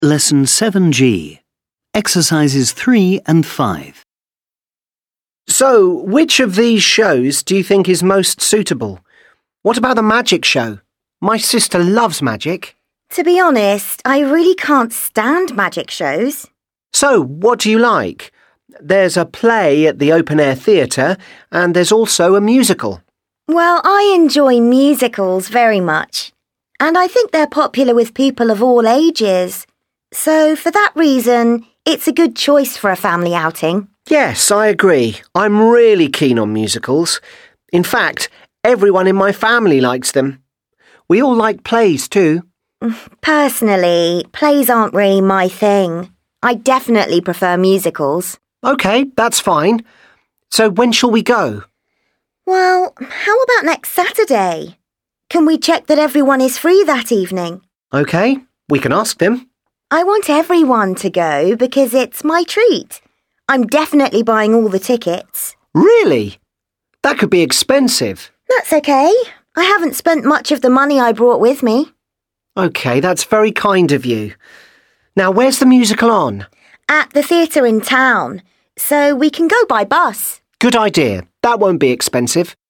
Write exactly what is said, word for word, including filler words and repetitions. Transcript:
Lesson seven G. Exercises three and five. So, which of these shows do you think is most suitable? What about the magic show? My sister loves magic. To be honest, I really can't stand magic shows. So, what do you like? There's a play at the open-air theatre and there's also a musical. Well, I enjoy musicals very much, and I think they're popular with people of all ages. So, for that reason, it's a good choice for a family outing. Yes, I agree. I'm really keen on musicals. In fact, everyone in my family likes them. We all like plays too. Personally, plays aren't really my thing. I definitely prefer musicals. OK, that's fine. So when shall we go? Well, how about next Saturday? Can we check that everyone is free that evening? OK, we can ask them. I want everyone to go because it's my treat. I'm definitely buying all the tickets. Really? That could be expensive. That's okay. I haven't spent much of the money I brought with me. OK, that's very kind of you. Now, where's the musical on? At the theatre in town, so we can go by bus. Good idea. That won't be expensive.